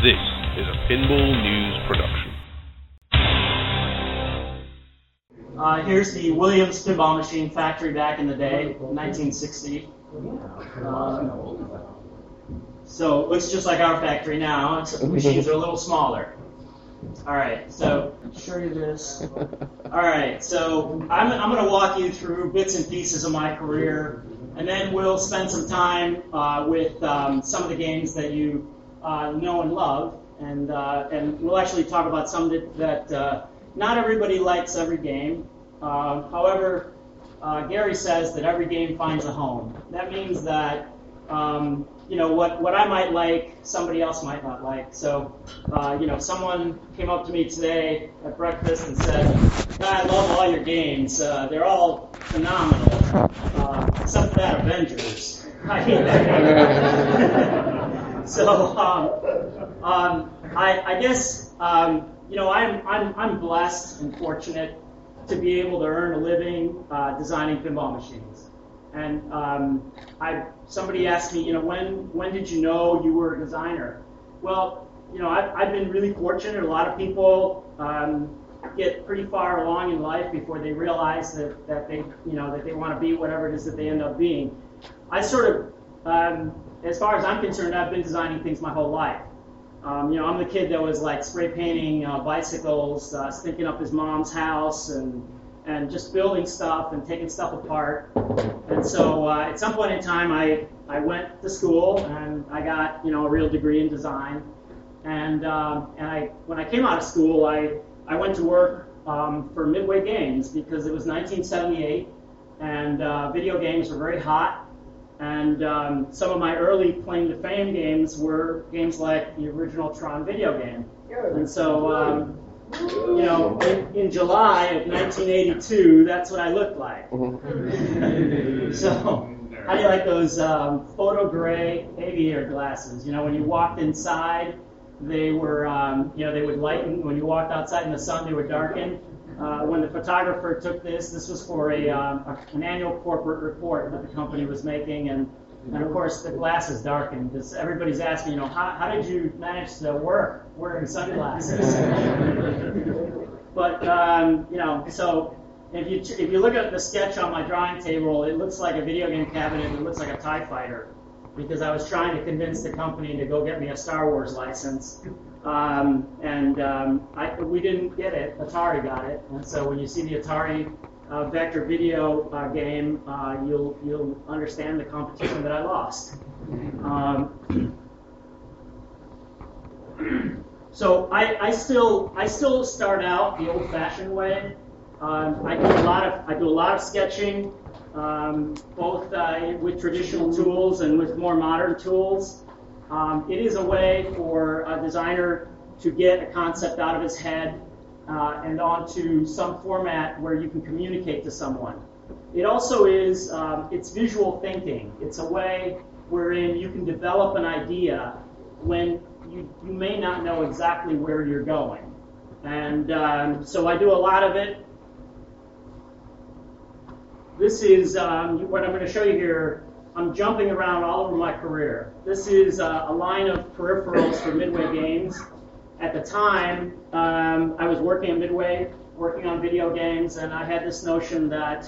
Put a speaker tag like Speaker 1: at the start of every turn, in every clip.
Speaker 1: This is a Pinball News production.
Speaker 2: Here's the Williams pinball machine factory back in the day, 1960. So it looks just like our factory now, except the machines are a little smaller. All right, so I'll show you this. All right, so I'm going to walk you through bits and pieces of my career, and then we'll spend some time with some of the games that you know and love, and we'll actually talk about some that not everybody likes every game. However, Gary says that every game finds a home. That means that what I might like, somebody else might not like. So, someone came up to me today at breakfast and said, "I love all your games. They're all phenomenal, except for that Avengers. I hate that game." So, I guess I'm blessed and fortunate to be able to earn a living designing pinball machines. And somebody asked me, when did you know you were a designer? Well, I've been really fortunate. A lot of people get pretty far along in life before they realize that they want to be whatever it is that they end up being. I sort of, as far as I'm concerned, I've been designing things my whole life. I'm the kid that was like spray painting bicycles, stinking up his mom's house, and just building stuff and taking stuff apart. And so at some point in time, I went to school and I got a real degree in design. And when I came out of school, I went to work for Midway Games because it was 1978 and video games were very hot. And some of my early claim to fame games were games like the original Tron video game. And so, in July of 1982, that's what I looked like. So, how do you like those photo gray aviator glasses? When you walked inside, they were, they would lighten. When you walked outside in the sun, they would darken. When the photographer took this was for an annual corporate report that the company was making, and of course the glasses darkened. Because everybody's asking, how did you manage to work wearing sunglasses? But so if you look at the sketch on my drawing table, it looks like a video game cabinet. It looks like a TIE fighter, because I was trying to convince the company to go get me a Star Wars license. We didn't get it. Atari got it, and so when you see the Atari Vector video game, you'll understand the competition that I lost. So I still start out the old-fashioned way. I do a lot of sketching, both with traditional tools and with more modern tools. It is a way for a designer to get a concept out of his head and onto some format where you can communicate to someone. It also is, it's visual thinking. It's a way wherein you can develop an idea when you may not know exactly where you're going. And so I do a lot of it. This is what I'm going to show you here. I'm jumping around all over my career. This is a line of peripherals for Midway Games. At the time, I was working at Midway, working on video games, and I had this notion that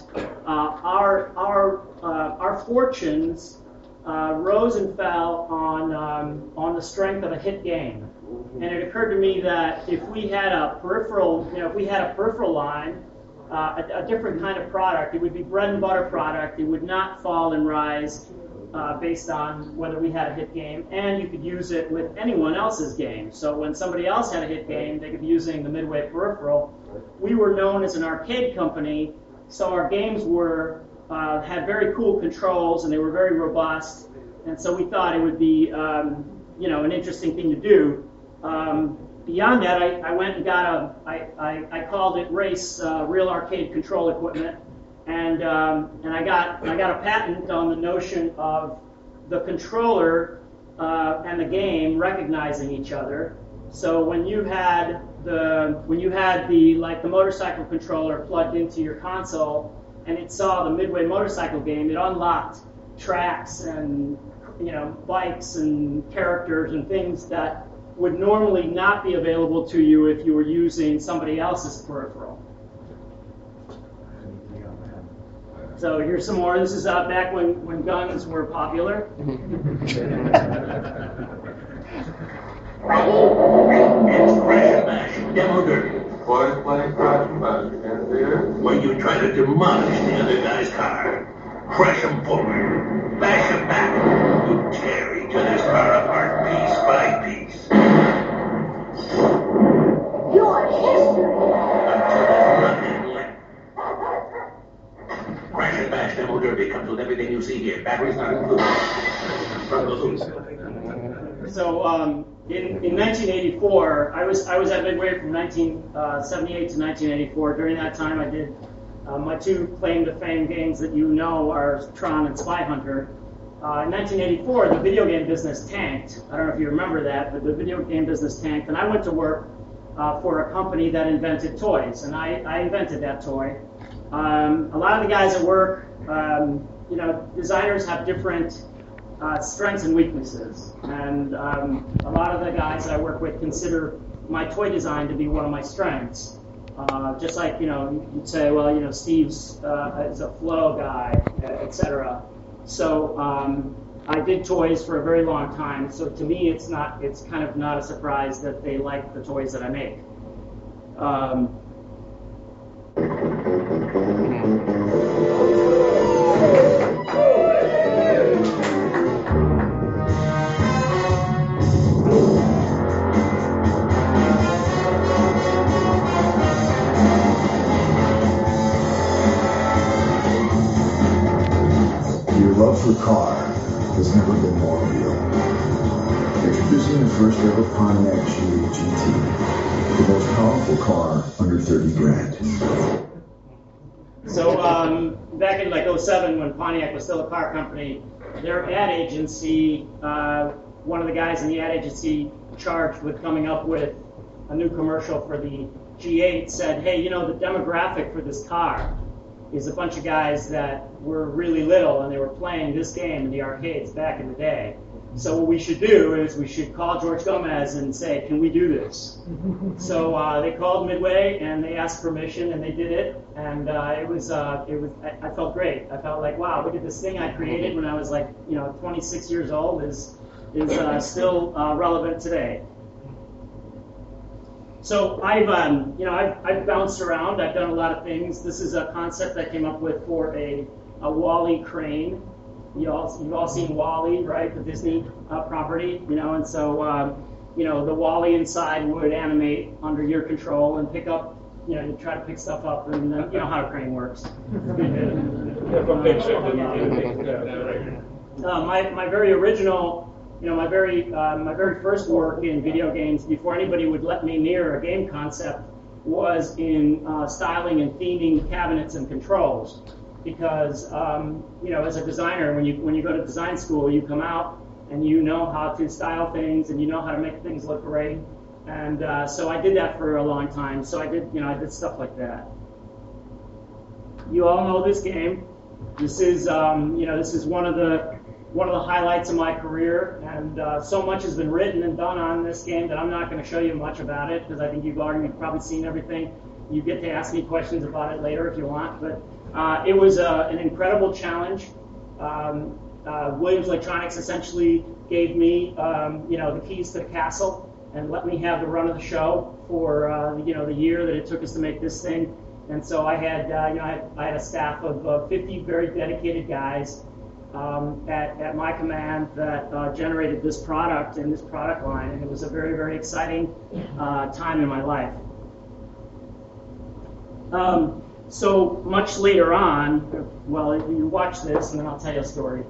Speaker 2: our fortunes rose and fell on the strength of a hit game. And it occurred to me that if we had a peripheral line, a different kind of product, it would be bread and butter product. It would not fall and rise based on whether we had a hit game, and you could use it with anyone else's game. So when somebody else had a hit game, they could be using the Midway peripheral. We were known as an arcade company, so our games had very cool controls and they were very robust, and so we thought it would be an interesting thing to do. Beyond that, I went and got I called it RACE, Real Arcade Control Equipment, and I got a patent on the notion of the controller and the game recognizing each other. So when you had the motorcycle controller plugged into your console and it saw the Midway motorcycle game, it unlocked tracks and bikes and characters and things that would normally not be available to you if you were using somebody else's peripheral. So here's some more. This is back when guns were popular.
Speaker 3: It's Crash and Bash, Demo Derby.
Speaker 4: Boys playing Crash and Bash again, dear.
Speaker 3: Where you try to demolish the other guy's car. Crash him forward, bash him back. You tear each other's car apart piece by piece.
Speaker 5: Your history.
Speaker 3: Until there's nothing left. Crash and Bash Demo Derby comes with everything you see here. Batteries not included. From the loose.
Speaker 2: So in 1984, I was at Midway from 1978 to 1984. During that time, I did my two claim to fame games that you know are Tron and Spy Hunter. In 1984, the video game business tanked. I don't know if you remember that, but the video game business tanked, and I went to work for a company that invented toys, and I invented that toy. A lot of the guys at work, designers have different strengths and weaknesses, and a lot of the guys that I work with consider my toy design to be one of my strengths. Just like, you'd say, well, Steve's is a flow guy, etc. So I did toys for a very long time. So to me, it's kind of not a surprise that they like the toys that I make.
Speaker 6: Your love for car has never been more real. Introducing the first ever Pontiac G8 GT, the most powerful car under 30 grand.
Speaker 2: So back in like 07, when Pontiac was still a car company, their ad agency, one of the guys in the ad agency charged with coming up with a new commercial for the G8 said, hey, the demographic for this car is a bunch of guys that were really little and they were playing this game in the arcades back in the day. So what we should do is we should call George Gomez and say, can we do this? So they called Midway and they asked permission and they did it. And I felt great. I felt like, wow, look at this thing I created when I was 26 years old is still relevant today. So I've bounced around. I've done a lot of things. This is a concept I came up with for a Wall-E crane. You've all seen Wall-E, right? The Disney property, and so the Wall-E inside would animate under your control and pick up. You try to pick stuff up, and you know how a crane works. My very original. My very first work in video games, before anybody would let me near a game concept, was in styling and theming cabinets and controls. Because as a designer, when you go to design school, you come out and you know how to style things and you know how to make things look great. And so I did that for a long time. So I did stuff like that. You all know this game. This is one of the highlights of my career, and so much has been written and done on this game that I'm not going to show you much about it because I think you've probably seen everything. You get to ask me questions about it later if you want, but it was an incredible challenge. Williams Electronics essentially gave me, the keys to the castle and let me have the run of the show for the year that it took us to make this thing. And so I had a staff of 50 very dedicated guys at my command that generated this product and this product line, and it was a very, very exciting time in my life. So much later on, well, you watch this and then I'll tell you a story.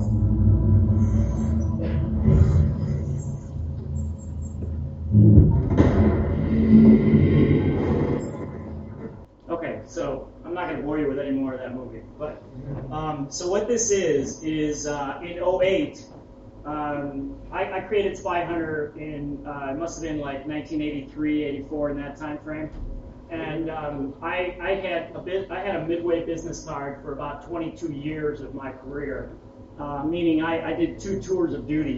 Speaker 2: Okay, so I'm not going to bore you with any more of that movie, but so what this is in 2008, I created Spy Hunter in it must have been like 1983, 84 in that time frame. And I had a Midway business card for about 22 years of my career, meaning I did 2 tours of duty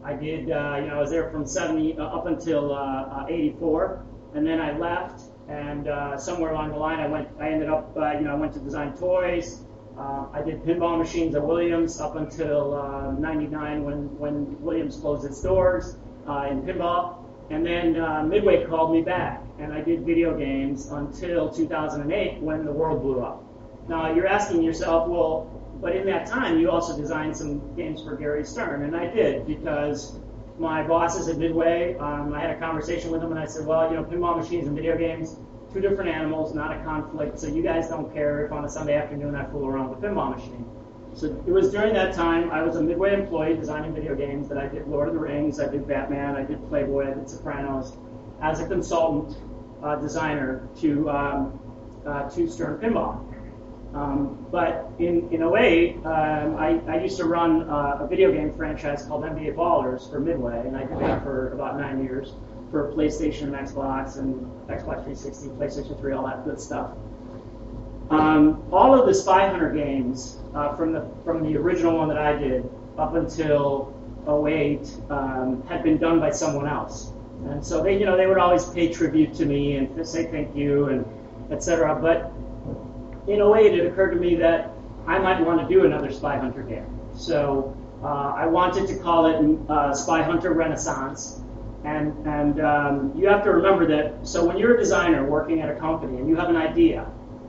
Speaker 2: I did, I was there from 70 up until 84, and then I left, and somewhere along the line I ended up, I went to design toys. I did pinball machines at Williams up until 99 when Williams closed its doors in pinball. And then Midway called me back, and I did video games until 2008 when the world blew up. Now, you're asking yourself, well, but in that time, you also designed some games for Gary Stern, and I did, because my bosses at Midway, I had a conversation with them, and I said, well, pinball machines and video games, two different animals, not a conflict, so you guys don't care if on a Sunday afternoon I fool around with a pinball machine. So it was during that time, I was a Midway employee designing video games, that I did Lord of the Rings, I did Batman, I did Playboy, I did Sopranos, as a consultant designer to Stern Pinball. But in 08, I used to run a video game franchise called NBA Ballers for Midway, and I did that for about 9 years for PlayStation and Xbox 360, PlayStation 3, all that good stuff. All of the Spy Hunter games from the original one that I did up until 08 had been done by someone else, and so they would always pay tribute to me and say thank you and etc. But in 08, it occurred to me that I might want to do another Spy Hunter game. So I wanted to call it Spy Hunter Renaissance. And you have to remember that, so when you're a designer working at a company and you have an idea,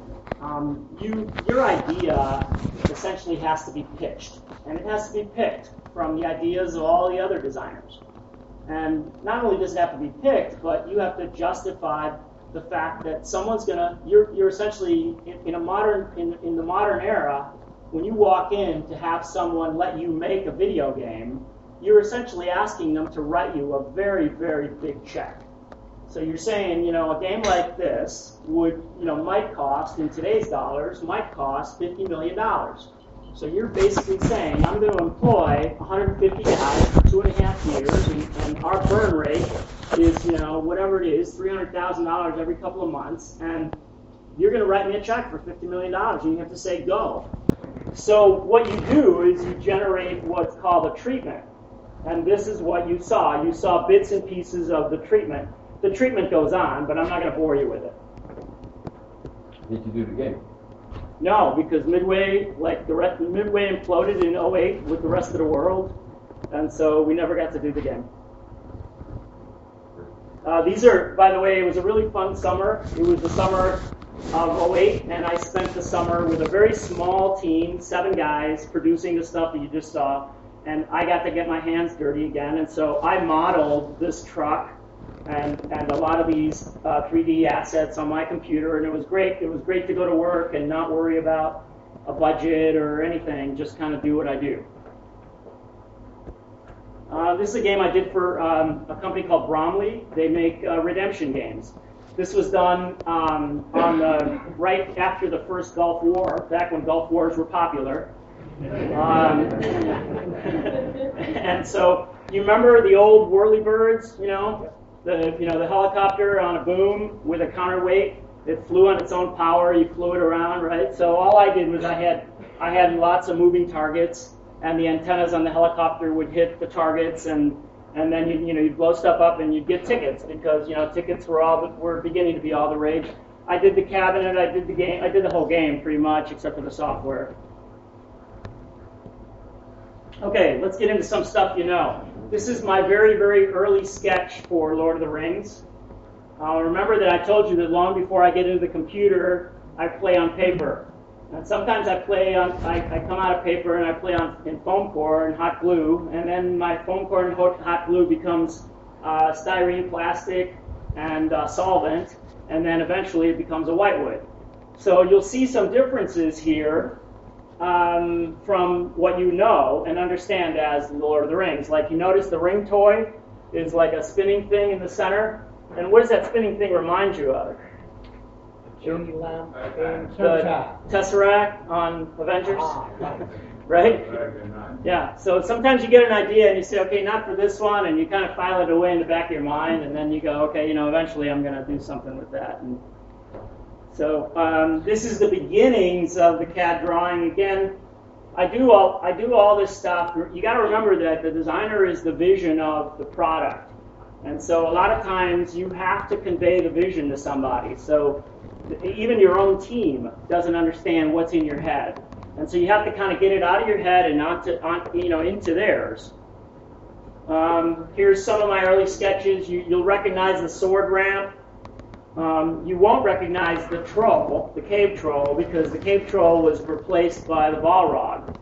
Speaker 2: your idea essentially has to be pitched. And it has to be picked from the ideas of all the other designers. And not only does it have to be picked, but you have to justify the fact that someone's you're essentially in the modern era, when you walk in to have someone let you make a video game, you're essentially asking them to write you a very, very big check. So you're saying, a game like this might cost, in today's dollars, might cost $50 million. So you're basically saying, I'm going to employ 150 guys for 2.5 years, and our burn rate is, whatever it is, $300,000 every couple of months, and you're going to write me a check for $50 million, and you have to say go. So what you do is you generate what's called a treatment. And this is what you saw. You saw bits and pieces of the treatment. The treatment goes on, but I'm not going to bore you with it.
Speaker 7: Did you do the game?
Speaker 2: No, because Midway imploded in 08 with the rest of the world, and so we never got to do the game. These are, by the way, it was a really fun summer. It was the summer of 08, and I spent the summer with a very small team, 7 guys, producing the stuff that you just saw. And I got to get my hands dirty again, and so I modeled this truck and a lot of these 3D assets on my computer, and it was great. It was great to go to work and not worry about a budget or anything, just kind of do what I do. This is a game I did for a company called Bromley. They make redemption games. This was done right after the first Gulf War, back when Gulf Wars were popular. And so you remember the old Whirlybirds, the helicopter on a boom with a counterweight. It flew on its own power. You flew it around, right? So all I did was I had lots of moving targets, and the antennas on the helicopter would hit the targets, and then you'd blow stuff up and you'd get tickets, because tickets were beginning to be all the rage. I did the cabinet. I did the game. I did the whole game pretty much, except for the software. Okay, let's get into some stuff you know. This is my very, very early sketch for Lord of the Rings. Remember that I told you that long before I get into the computer, I play on paper. And sometimes I come out of paper and I play in foam core and hot glue, and then my foam core and hot glue becomes styrene, plastic, and solvent, and then eventually it becomes a whitewood. So you'll see some differences here from what you know and understand as Lord of the Rings. Like, you notice the ring toy is like a spinning thing in the center. And what does that spinning thing remind you of? The Tesseract on Avengers, right? Yeah, so sometimes you get an idea and you say, okay, not for this one, and you kind of file it away in the back of your mind, and then you go, okay, eventually I'm going to do something with that. And so this is the beginnings of the CAD drawing. Again, I do all this stuff. You got to remember that the designer is the vision of the product. And so a lot of times you have to convey the vision to somebody. So even your own team doesn't understand what's in your head. And so you have to kind of get it out of your head and into theirs. Here's some of my early sketches. You'll recognize the sword ramp. You won't recognize the troll, the cave troll, because the cave troll was replaced by the Balrog.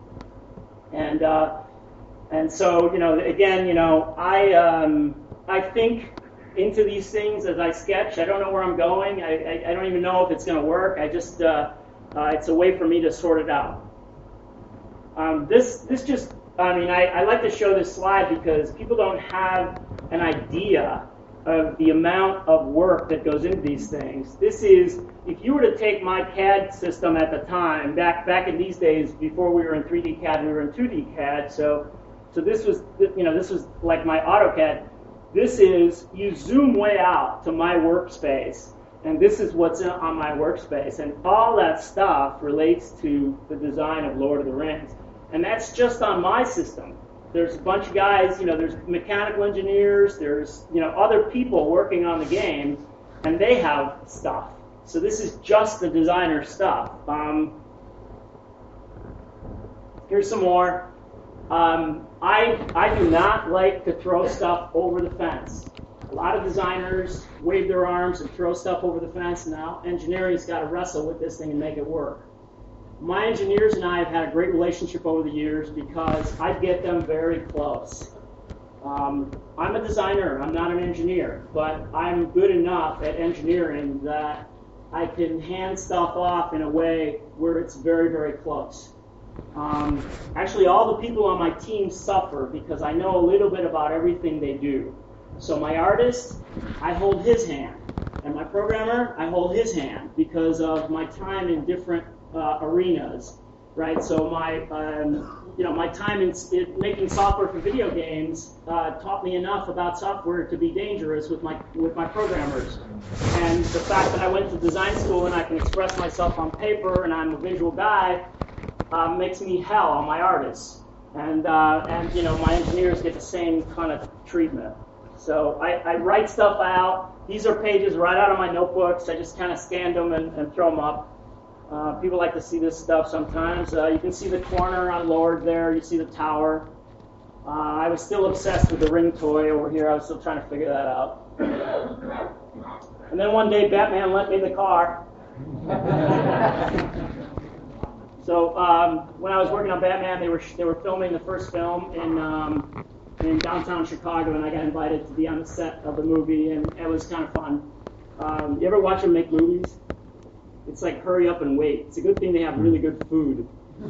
Speaker 2: And so, again, I think into these things as I sketch. I don't know where I'm going. I don't even know if it's going to work. I just, it's a way for me to sort it out. I like to show this slide because people don't have an idea of the amount of work that goes into these things. This is, if you were to take my CAD system at the time, back in these days, before we were in 3D CAD, we were in 2D CAD, so this was like my AutoCAD. This is, you zoom way out to my workspace, and this is what's on my workspace, and all that stuff relates to the design of Lord of the Rings. And that's just on my system. There's a bunch of guys, there's mechanical engineers, there's, other people working on the game, and they have stuff. So this is just the designer stuff. Here's some more. I do not like to throw stuff over the fence. A lot of designers wave their arms and throw stuff over the fence. Now engineering's got to wrestle with this thing and make it work. My engineers and I have had a great relationship over the years because I get them very close. I'm a designer, I'm not an engineer, but I'm good enough at engineering that I can hand stuff off in a way where it's very, very close. Actually, all the people on my team suffer because I know a little bit about everything they do. So my artist, I hold his hand, and my programmer, I hold his hand because of my time in different arenas, right? So my time in making software for video games taught me enough about software to be dangerous with my programmers. And the fact that I went to design school and I can express myself on paper and I'm a visual guy makes me hell on my artists. And my engineers get the same kind of treatment. So I write stuff out. These are pages right out of my notebooks. I just kind of scan them and throw them up. People like to see this stuff sometimes. You can see the corner on Lord there. You see the tower. I was still obsessed with the ring toy over here. I was still trying to figure that out. And then one day, Batman lent me the car. So when I was working on Batman, they were filming the first film in downtown Chicago, and I got invited to be on the set of the movie, and it was kind of fun. You ever watch them make movies? It's like hurry up and wait. It's a good thing they have really good food.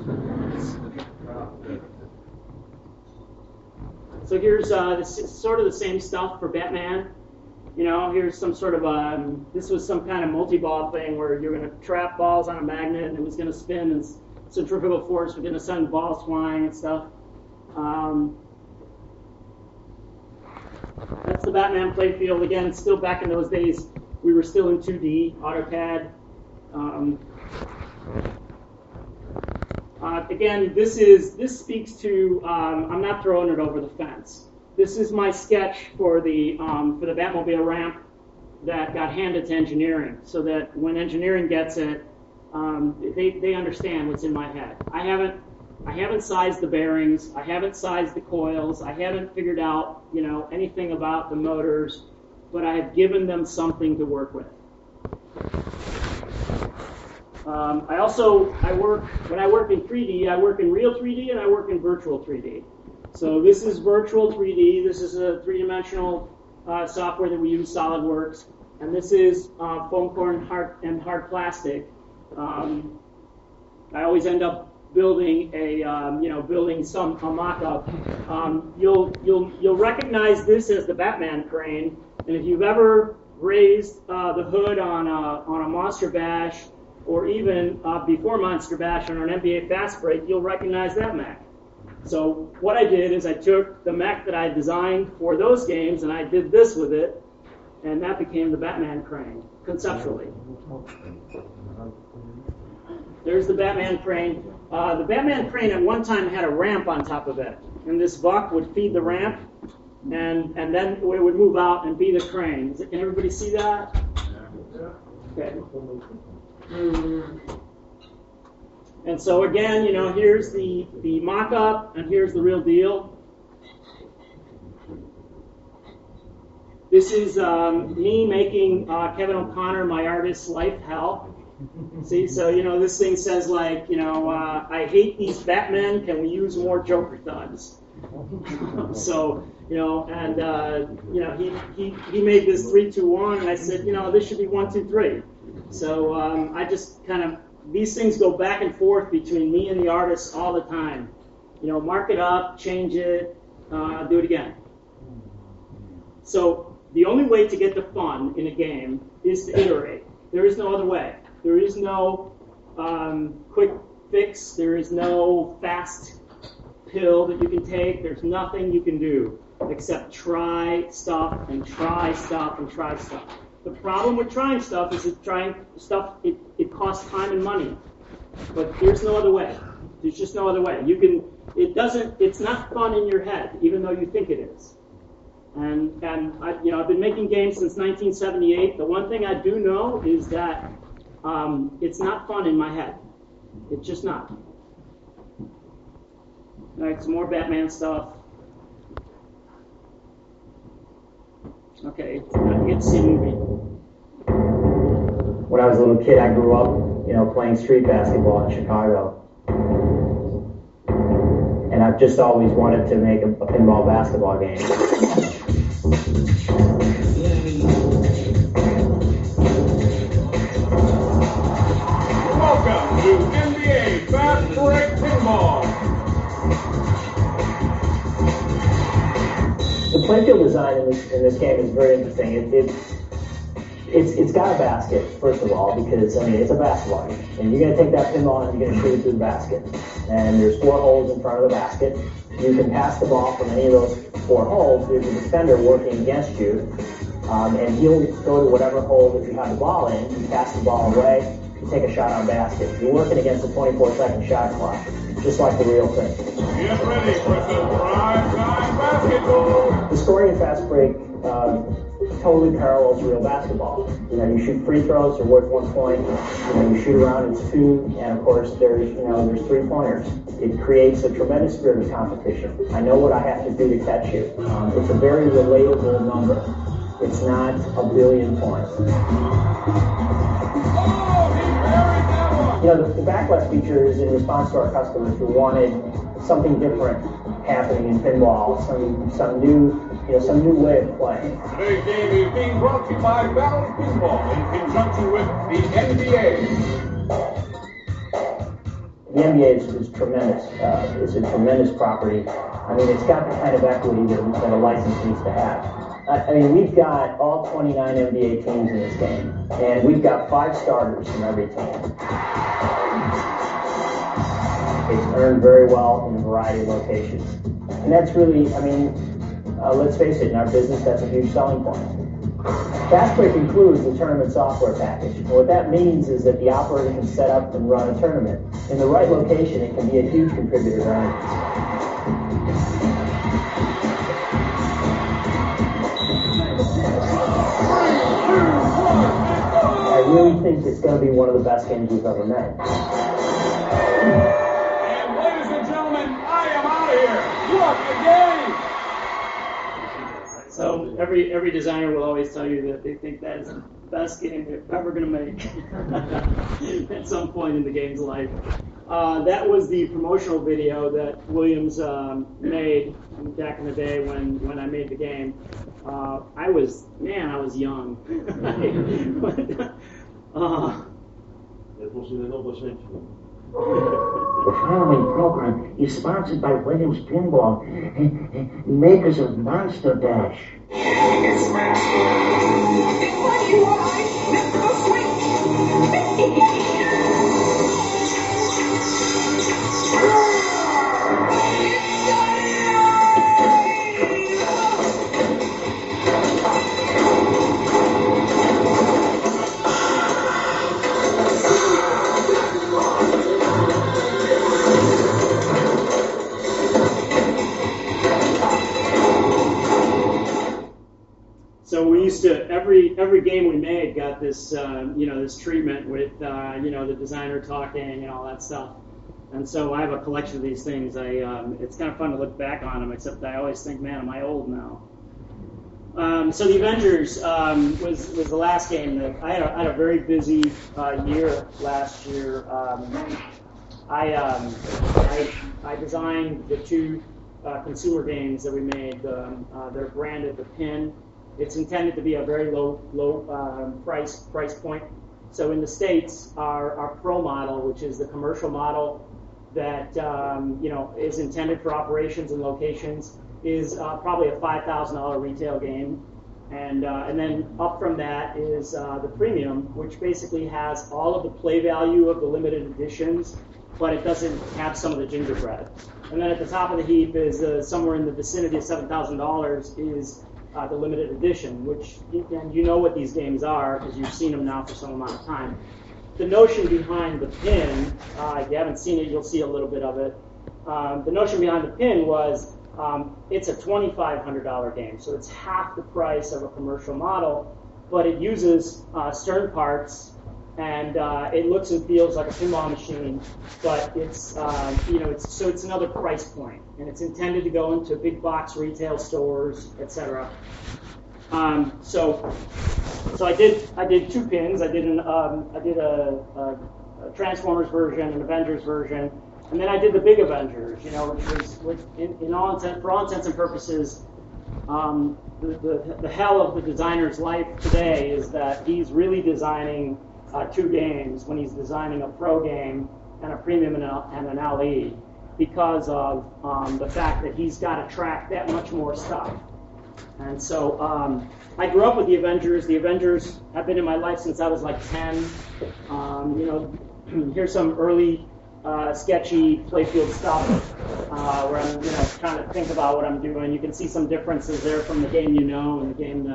Speaker 2: So here's sort of the same stuff for Batman. Here's some sort of this was some kind of multi-ball thing where you're going to trap balls on a magnet and it was going to spin and centrifugal force was going to send balls flying and stuff. That's the Batman playfield. Again, still back in those days, we were still in 2D, AutoCAD. Again, this speaks to, I'm not throwing it over the fence. This is my sketch for the Batmobile ramp that got handed to engineering, so that when engineering gets it, they understand what's in my head. I haven't sized the bearings, I haven't sized the coils, I haven't figured out, anything about the motors, but I have given them something to work with. When I work in 3D, I work in real 3D and I work in virtual 3D. So this is virtual 3D. This is a three-dimensional software that we use, SolidWorks, and this is foam core and hard plastic. I always end up building a mock-up. You'll recognize this as the Batman crane, and if you've ever raised the hood on a Monster Bash, or even before Monster Bash on an NBA Fast Break, you'll recognize that mech. So what I did is I took the mech that I designed for those games and I did this with it, and that became the Batman crane, conceptually. There's the Batman crane. The Batman crane at one time had a ramp on top of it, and this buck would feed the ramp, and then it would move out and be the crane. Can everybody see that? Okay. And so again, here's the mock-up, and here's the real deal. This is me making Kevin O'Connor, my artist's life hell. See, so, this thing says, like, I hate these Batmen, can we use more Joker thugs? So, and, he made this 3, 2, 1, and I said, this should be 1, 2, 3. So I just kind of, these things go back and forth between me and the artist all the time. Mark it up, change it, do it again. So the only way to get the fun in a game is to iterate. There is no other way. There is no quick fix. There is no fast pill that you can take. There's nothing you can do except try stuff and try stuff and try stuff. The problem with trying stuff is that trying stuff, it costs time and money. But there's no other way. There's just no other way. It's not fun in your head, even though you think it is. And I've been making games since 1978. The one thing I do know is that it's not fun in my head. It's just not. All right, some more Batman stuff. Okay, let's see a movie.
Speaker 8: When I was a little kid, I grew up, playing street basketball in Chicago. And I've just always wanted to make a pinball basketball game.
Speaker 9: Welcome to NBA Fast Break Pinball.
Speaker 8: The playfield design in this game is very interesting. It's got a basket, first of all, because it's a basketball game, and you're going to take that pinball and you're going to shoot it through the basket. And there's 4 holes in front of the basket. You can pass the ball from any of those 4 holes. There's a defender working against you, and he'll go to whatever hole that you have the ball in. You pass the ball away. You take a shot on basket. You're working against a 24-second shot clock, just like the real thing.
Speaker 9: Get ready for some prime time basketball.
Speaker 8: The story in Fast Break totally parallels real basketball. You shoot free throws, they're worth 1 point. You shoot around, it's 2, and of course there's 3-pointers. It creates a tremendous spirit of competition. I know what I have to do to catch you. It's a very relatable number. It's not a billion points. The backlash feature is in response to our customers who wanted something different happening in pinball, some new way of playing.
Speaker 9: Today's game is being brought to you by Balance Pinball in conjunction with the NBA.
Speaker 8: The NBA is tremendous. It's a tremendous property. It's got the kind of equity that a license needs to have. We've got all 29 NBA teams in this game, and we've got 5 starters from every team. It's earned very well in a variety of locations. And that's really, let's face it, in our business, that's a huge selling point. Fast Break includes the tournament software package. And what that means is that the operator can set up and run a tournament. In the right location, it can be a huge contributor to earnings. I really think it's going to be one of the best games we've ever made.
Speaker 9: And ladies and gentlemen, I am out of here. What a game!
Speaker 2: So every designer will always tell you that they think that is the best game they're ever going to make at some point in the game's life. That was the promotional video that Williams made back in the day when I made the game. I was young.
Speaker 5: The following program is sponsored by Williams Pinball, makers of Monster Dash.
Speaker 10: It's Monster. What you want? Let's go
Speaker 2: So we used to every game we made got this this treatment with the designer talking and all that stuff. And so I have a collection of these things. It's kind of fun to look back on them, except I always think, man, am I old now? So the Avengers was the last game that I had a very busy year last year. I designed the two consumer games that we made. They're branded The Pin. It's intended to be a very low price point. So in the States, our Pro model, which is the commercial model that is intended for operations and locations, is probably a $5,000 retail game, and then up from that is the premium, which basically has all of the play value of the limited editions, but it doesn't have some of the gingerbread. And then at the top of the heap is somewhere in the vicinity of $7,000 is the limited edition, which, and you know what these games are because you've seen them now for some amount of time. The notion behind The Pin, if you haven't seen it, you'll see a little bit of it. The notion behind The Pin was it's a $2,500 game, so it's half the price of a commercial model, but it uses Stern parts, and it looks and feels like a pinball machine, but it's it's another price point, and it's intended to go into big box retail stores, etc. So I did two pins. I did a Transformers version, an Avengers version, and then I did the Big Avengers. Which for all intents and purposes, the hell of the designer's life today is that he's really designing two games when he's designing a pro game and a premium and an LE, because of the fact that he's got to track that much more stuff. And so I grew up with the Avengers. The Avengers have been in my life since I was like 10. Here's some early sketchy playfield stuff where I'm trying to think about what I'm doing. You can see some differences there from the game and the game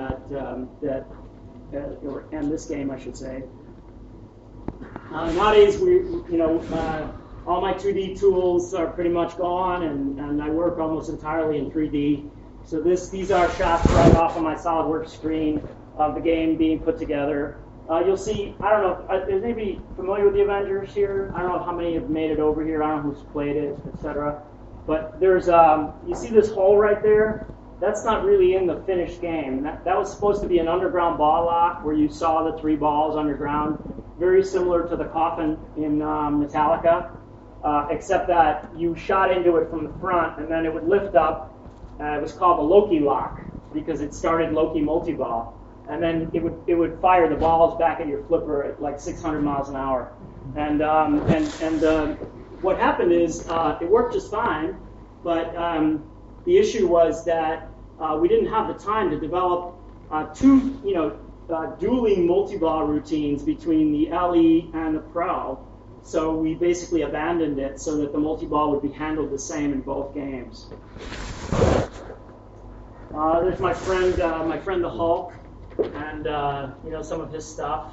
Speaker 2: and this game, I should say. Nowadays, all my 2D tools are pretty much gone, and I work almost entirely in 3D. So these are shots right off of my SolidWorks screen of the game being put together. You'll see, I don't know, is anybody familiar with the Avengers here? I don't know how many have made it over here. I don't know who's played it, etc. But there's, you see this hole right there? That's not really in the finished game. That was supposed to be an underground ball lock where you saw the three balls underground, very similar to the coffin in Metallica, except that you shot into it from the front and then it would lift up. It was called the Loki lock because it started Loki multi-ball, and then it would fire the balls back at your flipper at like 600 miles an hour. And what happened is it worked just fine, but the issue was that we didn't have the time to develop two dueling multi-ball routines between the LE and the Pro. So we basically abandoned it so that the multi-ball would be handled the same in both games. There's my friend the Hulk, and some of his stuff.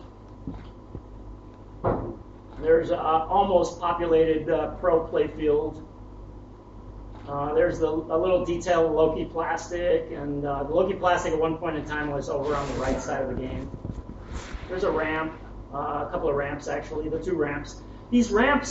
Speaker 2: There's almost populated Pro playfield. There's a little detailed Loki plastic, and the Loki plastic at one point in time was over on the right side of the game. There's a ramp, a couple of ramps actually, the two ramps. These ramps,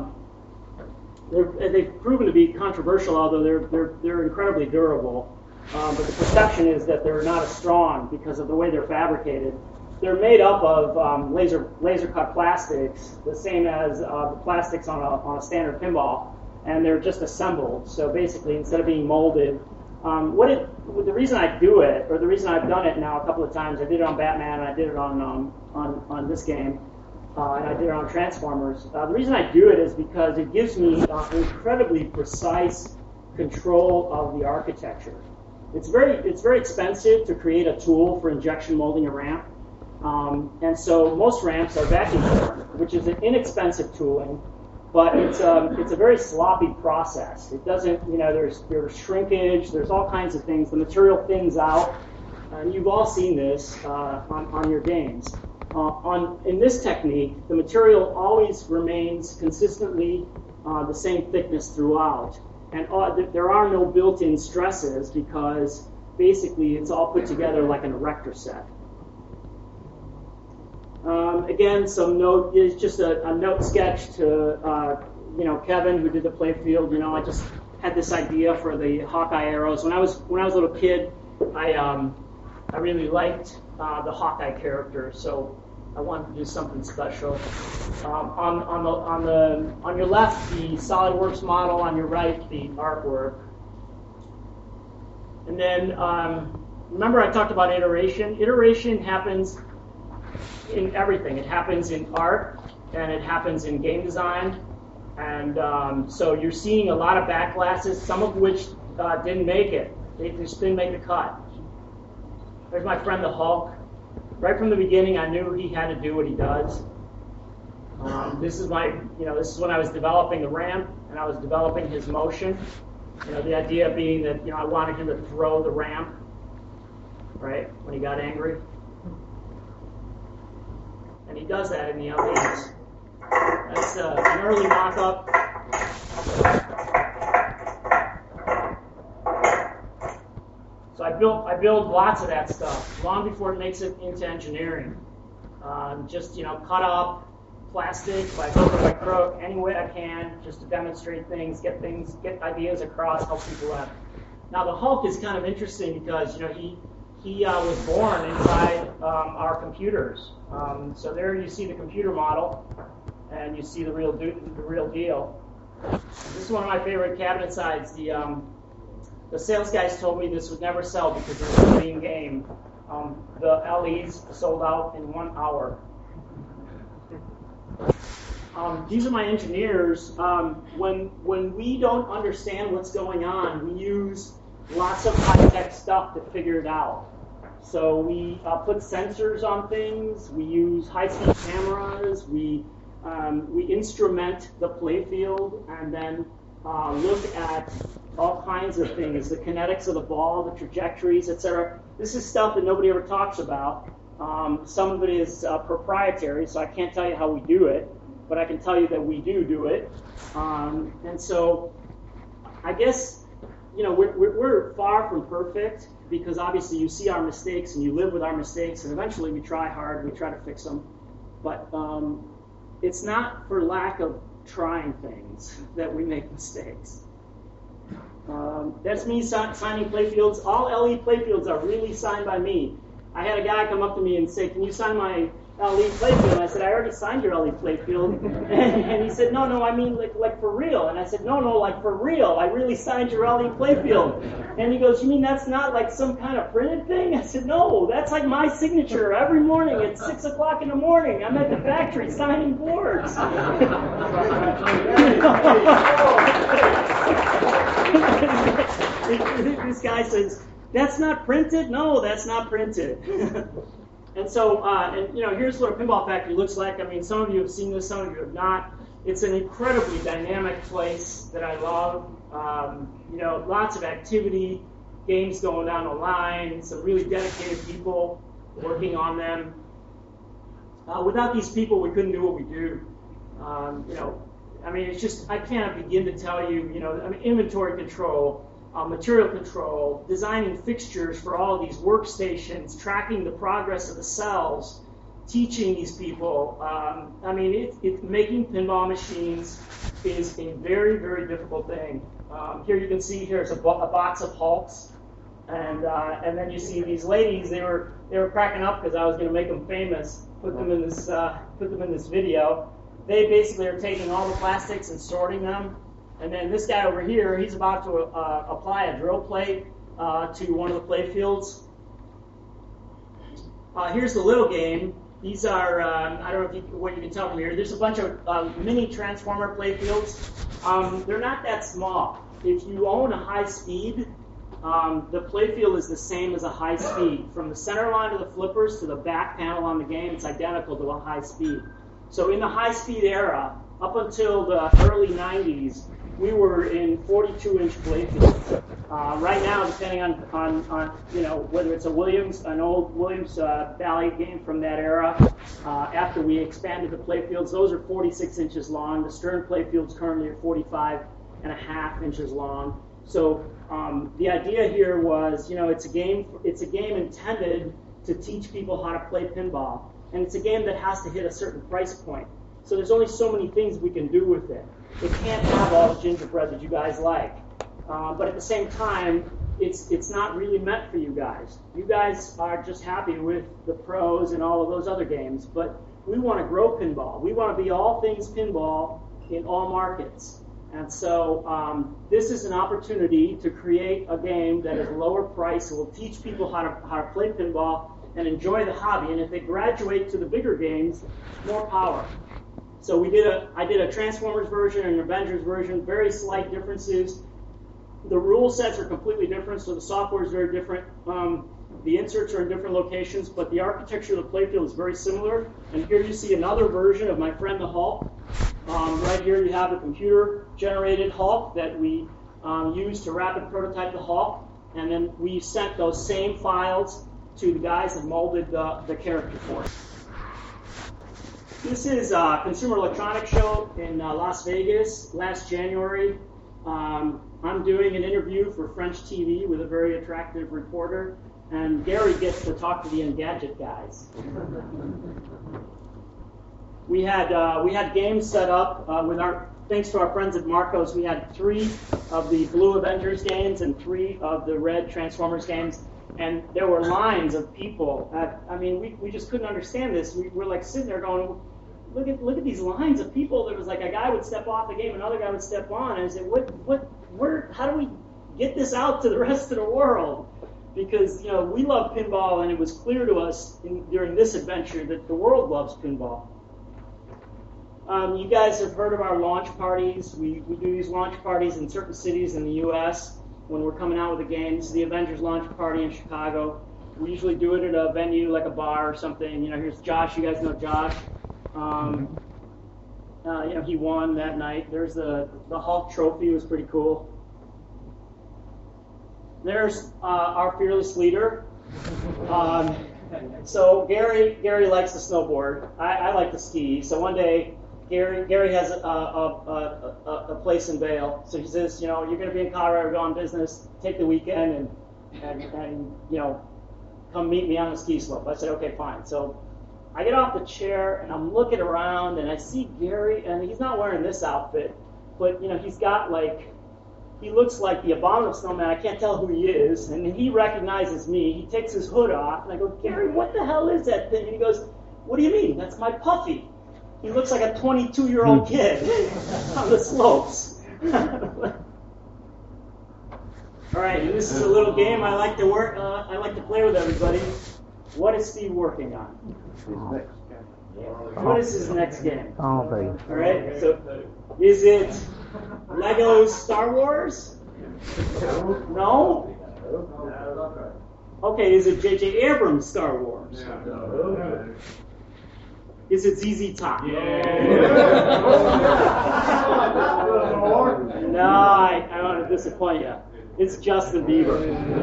Speaker 2: they've proven to be controversial, although they're incredibly durable. But the perception is that they're not as strong because of the way they're fabricated. They're made up of laser cut plastics, the same as the plastics on a standard pinball, and they're just assembled. So basically, instead of being molded, the reason I do it, or the reason I've done it now a couple of times, I did it on Batman, and I did it on this game, and I did it on Transformers. The reason I do it is because it gives me incredibly precise control of the architecture. It's very expensive to create a tool for injection molding a ramp, and so most ramps are vacuum formed, which is an inexpensive tooling, but it's a very sloppy process. It doesn't, there's shrinkage, there's all kinds of things. The material thins out, and you've all seen this on your games. In this technique, the material always remains consistently the same thickness throughout. And there are no built-in stresses because basically it's all put together like an erector set. Again, some note is just a note sketch to Kevin, who did the playfield. I just had this idea for the Hawkeye arrows. When I was a little kid, I really liked the Hawkeye character, so I wanted to do something special. On your left, the SolidWorks model. On your right, the artwork. And then remember I talked about iteration. Iteration happens in everything. It happens in art, and it happens in game design. And so you're seeing a lot of back glasses, some of which didn't make it. They just didn't make the cut. There's my friend the Hulk. Right from the beginning, I knew he had to do what he does. This is when I was developing the ramp, and I was developing his motion. The idea being that I wanted him to throw the ramp, right, when he got angry. And he does that in the LEs. That's an early mock-up. So I build lots of that stuff long before it makes it into engineering. Just cut up plastic by hook or by crook any way I can, just to demonstrate things, get ideas across, help people out. Now the Hulk is kind of interesting because he was born inside our computers. So there you see the computer model, and you see the real deal. This is one of my favorite cabinet sides. The sales guys told me this would never sell because it was a clean game. The LEs sold out in 1 hour. These are my engineers. When we don't understand what's going on, we use lots of high-tech stuff to figure it out. So we put sensors on things. We use high-speed cameras. We instrument the playfield, and then look at all kinds of things, the kinetics of the ball, the trajectories, etc. This is stuff that nobody ever talks about. Some of it is proprietary, so I can't tell you how we do it, but I can tell you that we do it. And so I guess, we're far from perfect, because obviously you see our mistakes and you live with our mistakes, and eventually we try hard, we try to fix them. But it's not for lack of trying things that we make mistakes. That's me signing playfields. All LE playfields are really signed by me. I had a guy come up to me and say, "Can you sign my LE playfield?" And I said, "I already signed your LE playfield." And he said, "No, I mean like for real." And I said, "No, like for real. I really signed your LE playfield." And he goes, "You mean that's not like some kind of printed thing?" I said, "No, that's like my signature every morning at 6 o'clock in the morning. I'm at the factory signing boards." This guy says, "That's not printed?" "No, that's not printed." And so, here's what a pinball factory looks like. I mean, some of you have seen this, some of you have not. It's an incredibly dynamic place that I love. Lots of activity, games going down the line, some really dedicated people working on them. Without these people, we couldn't do what we do. It's just, I can't begin to tell you, inventory control, material control, designing fixtures for all of these workstations, tracking the progress of the cells, teaching these people. Making pinball machines is a very, very difficult thing. Here you can see here's a box of Hulks, and then you see these ladies. They were cracking up because I was going to make them famous. Put them in this video. They basically are taking all the plastics and sorting them. And then this guy over here, he's about to apply a drill plate to one of the playfields. Here's the little game. These are, I don't know what you can tell from here. There's a bunch of mini transformer playfields. They're not that small. If you own a high speed, the playfield is the same as a high speed. From the center line of the flippers to the back panel on the game, it's identical to a high speed. So in the high speed era, up until the early 90s, we were in 42-inch playfields. Right now, depending on whether it's an old Williams Valley game from that era, after we expanded the playfields, those are 46 inches long. The Stern playfields currently are 45.5 inches long. So The idea here was, it's a game intended to teach people how to play pinball, and it's a game that has to hit a certain price point. So there's only so many things we can do with it. It can't have all the gingerbread that you guys like, but at the same time, it's not really meant for you guys. You guys are just happy with the pros and all of those other games, but we want to grow pinball. We want to be all things pinball in all markets. And so this is an opportunity to create a game that is lower price, that will teach people how to play pinball and enjoy the hobby. And if they graduate to the bigger games, more power. So I did a Transformers version and an Avengers version, very slight differences. The rule sets are completely different, so the software is very different. The inserts are in different locations, but the architecture of the playfield is very similar. And here you see another version of my friend the Hulk. Right here you have a computer-generated Hulk that we used to rapid prototype the Hulk, and then we sent those same files to the guys that molded the character for us. This is a Consumer Electronics Show in Las Vegas last January. I'm doing an interview for French TV with a very attractive reporter, and Gary gets to talk to the Engadget guys. We had games set up thanks to our friends at Marcos. We had 3 of the blue Avengers games and 3 of the red Transformers games, and there were lines of people. We just couldn't understand this. We were like sitting there going, look at these lines of people. There was like a guy would step off the game, another guy would step on, and I said, how do we get this out to the rest of the world? Because we love pinball, and it was clear to us during this adventure that the world loves pinball. You guys have heard of our launch parties. We do these launch parties in certain cities in the U.S. when we're coming out with the games. The Avengers launch party in Chicago. We usually do it at a venue like a bar or something. Here's Josh. You guys know Josh. He won that night. There's the Hulk trophy. It was pretty cool. There's our fearless leader. So Gary likes to snowboard. I like to ski. So one day, Gary has a place in Vail. So he says, you're going to be in Colorado, go on business, take the weekend and come meet me on the ski slope. I said, okay, fine. So I get off the chair and I'm looking around and I see Gary, and he's not wearing this outfit, but he's got he looks like the Abominable Snowman. I can't tell who he is, and he recognizes me. He takes his hood off, and I go, Gary, what the hell is that thing? And he goes, what do you mean? That's my Puffy. He looks like a 22-year-old kid on the slopes. All right, and this is a little game I like to I like to play with everybody. What is Steve working on? What is his next game? All right, so is it Lego Star Wars? No? Okay, is it J.J. Abrams Star Wars? Is it ZZ Top? No, I want to disappoint you. It's Justin Bieber.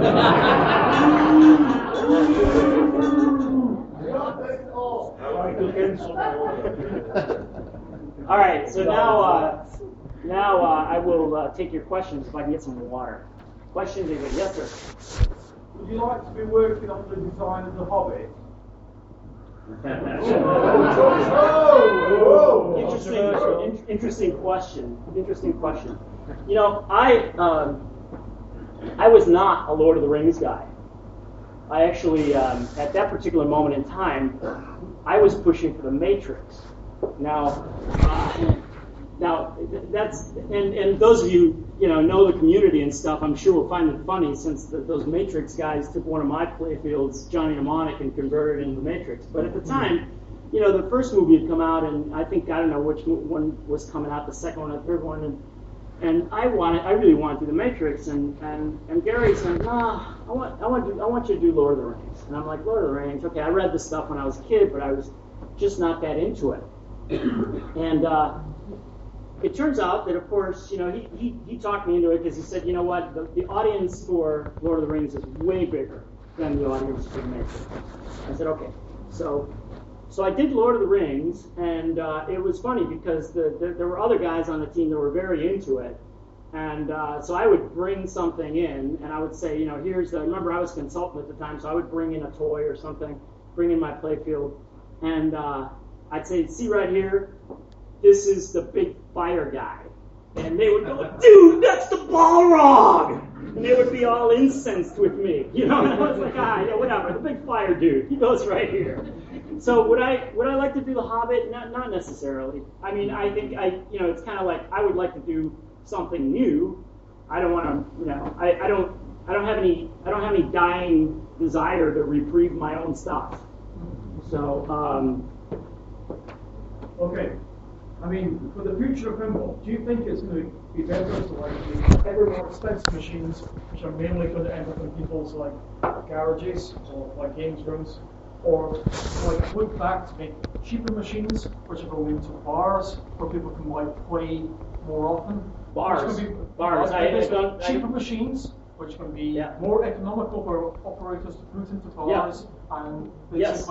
Speaker 2: All right, so now I will take your questions if I can get some water. Questions, anybody? Yes, sir.
Speaker 9: Would you like to be working on the design of the Hobbit?
Speaker 2: Interesting question. I was not a Lord of the Rings guy. I actually, at that particular moment in time, I was pushing for the Matrix. Now that's and those of you know the community and stuff, I'm sure will find it funny since those Matrix guys took one of my playfields, Johnny Mnemonic, and converted it into the Matrix. But at the time, the first movie had come out, and I don't know which one was coming out, the second one or the third one, and I really wanted to do the Matrix, and Gary said, no, I want you to do Lord of the Rings, and I'm like, Lord of the Rings, okay, I read this stuff when I was a kid, but I was just not that into it, and it turns out that, of course, he talked me into it because he said, you know what, the audience for Lord of the Rings is way bigger than the audience for the Matrix. I said, okay. So I did Lord of the Rings, and it was funny because there were other guys on the team that were very into it, And so I would bring something in, and I would say, you know, remember I was a consultant at the time, so I would bring in a toy or something, bring in my playfield, and I'd say, see right here, this is the big fire guy. And they would go, dude, that's the Balrog! And they would be all incensed with me, you know, and I was like, yeah, whatever, the big fire dude, he goes right here. So would I like to do The Hobbit? Not necessarily. I mean, I think it's kind of like I would like to do something new. I don't want to, you know, I don't have any dying desire to reprieve my own stuff. So
Speaker 11: okay. I mean, for the future of pinball, do you think it's going to be better to like make ever more expensive machines, which are mainly going to end up in people's like garages or like games rooms, or like look back to make cheaper machines, which are going into bars where people can like play more often?
Speaker 2: Bars.
Speaker 11: Cheaper machines, which can be more economical for operators to put into bars and
Speaker 2: yes.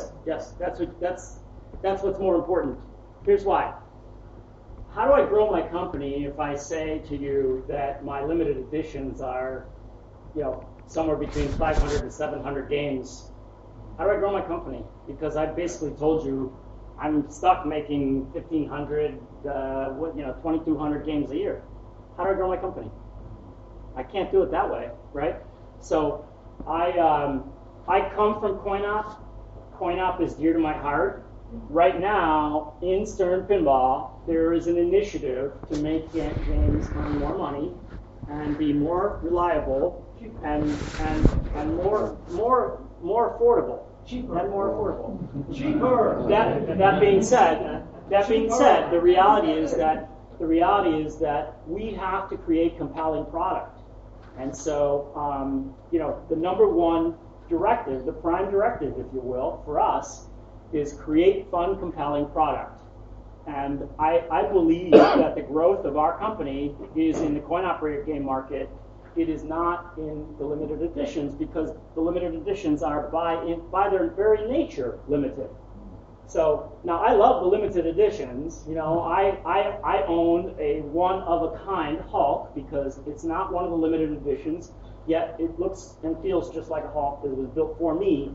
Speaker 2: That's what's more important. Here's why. How do I grow my company if I say to you that my limited editions are, you know, somewhere between 500 and 700 games? How do I grow my company? Because I basically told you I'm stuck making 1,500, 2,200 games a year. How do I grow my company? I can't do it that way, right? So I come from CoinOp. CoinOp is dear to my heart. Right now, in Stern Pinball, there is an initiative to make games earn more money and be more reliable and more affordable. Cheaper. And more affordable.
Speaker 11: Cheaper.
Speaker 2: That being said, the reality is that we have to create compelling product. And so, the number one directive, the prime directive, if you will, for us, is create fun, compelling product. And I believe that the growth of our company is in the coin-operated game market. It is not in the limited editions, because the limited editions are by their very nature limited. So now I love the limited editions. You know, I own a one-of-a-kind Hulk because it's not one of the limited editions, yet it looks and feels just like a Hulk that was built for me.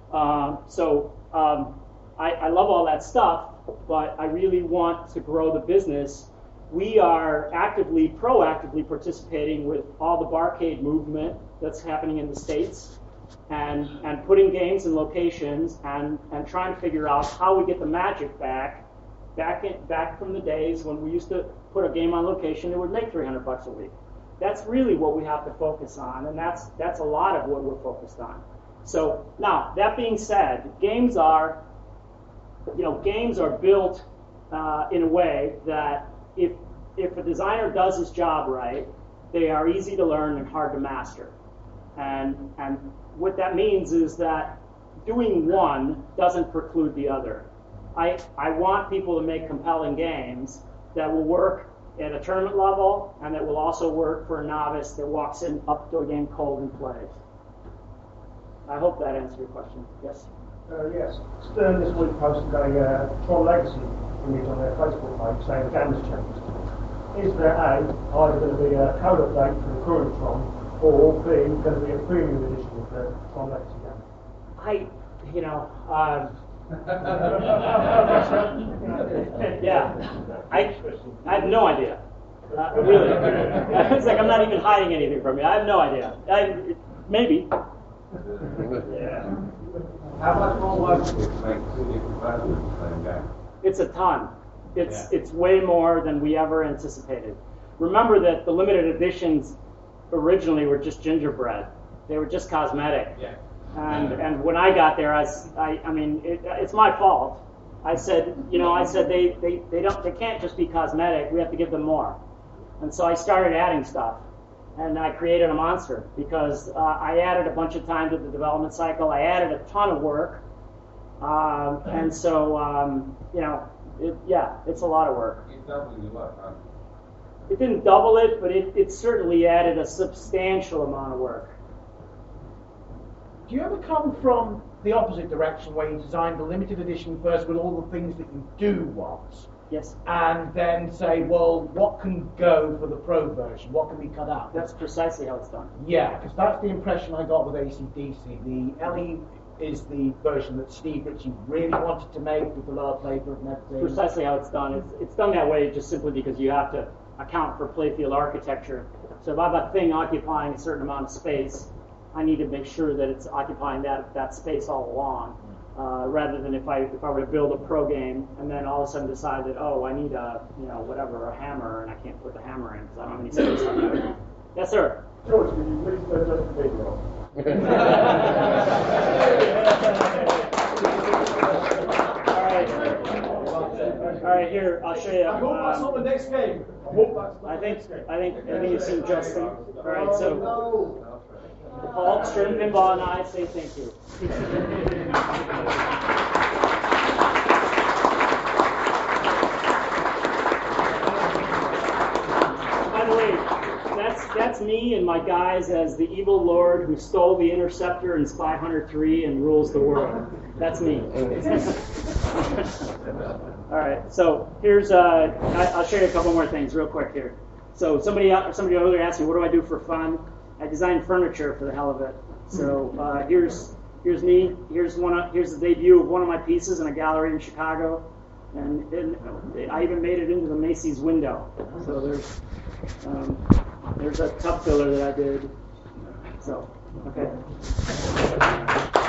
Speaker 2: I love all that stuff, but I really want to grow the business. We are proactively participating with all the barcade movement that's happening in the States, and putting games in locations and trying to figure out how we get the magic back from the days when we used to put a game on location that would make $300 a week. That's really what we have to focus on, and that's a lot of what we're focused on. So now, that being said, games are built in a way that if a designer does his job right, they are easy to learn and hard to master. And what that means is that doing one doesn't preclude the other. I want people to make compelling games that will work at a tournament level and that will also work for a novice that walks in up to a game cold and plays. I hope that answers your question. Yes?
Speaker 12: Yes. Stern this week posted a Tron Legacy image on their Facebook page saying the game has changed. Is there either going to be a code update for the current Tron, or B, going to be a premium edition of the Tron Legacy game?
Speaker 2: I have no idea. Really. It's like I'm not even hiding anything from you. I have no idea. Maybe.
Speaker 12: Yeah.
Speaker 4: How much more work do you expect to do the same game?
Speaker 2: It's a ton. It's way more than we ever anticipated. Remember that the limited editions originally were just gingerbread. They were just cosmetic.
Speaker 4: Yeah.
Speaker 2: And when I got there, it's my fault. I said they can't just be cosmetic. We have to give them more. And so I started adding stuff, and I created a monster because I added a bunch of time to the development cycle. I added a ton of work, and so it's a lot of work.
Speaker 4: It's doubling the work, huh?
Speaker 2: It didn't double it, but it certainly added a substantial amount of work.
Speaker 13: Do you ever come from the opposite direction where you designed the limited edition first with all the things that you do want?
Speaker 2: Yes.
Speaker 13: And then say, well, what can go for the Pro version? What can be cut out?
Speaker 2: That's precisely how it's done.
Speaker 13: Yeah, because that's the impression I got with AC/DC. The LE is the version that Steve Ritchie really wanted to make with the lower playfield and everything.
Speaker 2: Precisely how it's done. It's done that way just simply because you have to account for playfield architecture. So if I have a thing occupying a certain amount of space, I need to make sure that it's occupying that space all along. Rather than if I were to build a pro game and then all of a sudden decide that, oh, I need a hammer, and I can't put the hammer in because I don't have any space on it. Yes, sir.
Speaker 12: George, can you please turn up the video?
Speaker 2: All right, here, I'll show you.
Speaker 11: I hope that's not the next game.
Speaker 2: I think you've seen Justin. All right, so Paul, Stern Pinball, and I say thank you. By the way, that's me and my guys as the evil lord who stole the Interceptor in Spy Hunter 3 and rules the world. That's me. All right, so here's I'll show you a couple more things real quick here. So somebody earlier asked me, what do I do for fun? I design furniture for the hell of it. So here's me. Here's the debut of one of my pieces in a gallery in Chicago, and I even made it into the Macy's window. So there's a tub filler that I did. So okay.